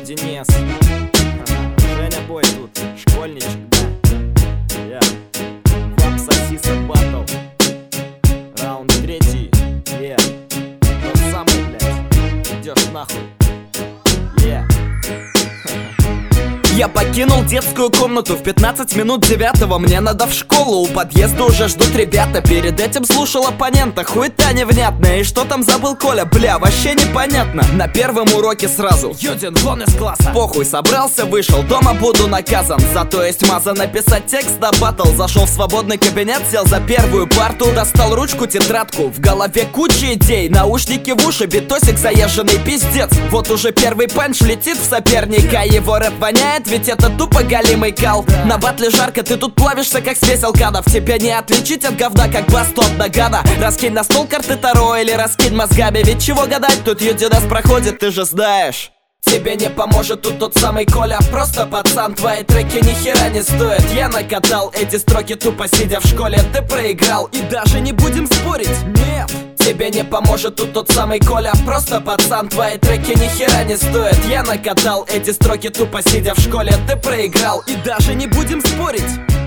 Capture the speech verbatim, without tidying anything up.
Денис. Женя Бой тут, школьничек, да. Я. Вам сосиса батл. Раунд третий. Yeah. Тот самый, блядь. Идёшь нахуй. Yeah. Я покинул детскую комнату в пятнадцать минут девятого. Мне надо в школу, у подъезда уже ждут ребята. Перед этим слушал оппонента, хуета невнятная. И что там забыл Коля, бля, вообще непонятно. На первом уроке сразу: Юдин, вон из класса. Похуй, собрался, вышел, дома буду наказан. Зато есть маза написать текст на батл. Зашел в свободный кабинет, сел за первую парту. Достал ручку, тетрадку, в голове куча идей. Наушники в уши, битосик заезженный пиздец. Вот уже первый панч летит в соперника. Его рэп воняет, ведь это тупо галимый кал. На батле жарко, ты тут плавишься как смесь алканов. Тебя не отличить от говна, как басту от нагана. Раскинь на стол карты Таро или раскинь мозгами. Ведь чего гадать, тут Юдинас проходит, ты же знаешь. Тебе не поможет тут тот самый Коля. Просто пацан, твои треки ни хера не стоят. Я накатал эти строки тупо сидя в школе. Ты проиграл и даже не будем спорить. Нет. Тебе не поможет тут тот самый Коля. Просто пацан, твои треки ни хера не стоят. Я накатал эти строки тупо сидя в школе. Ты проиграл и даже не будем спорить.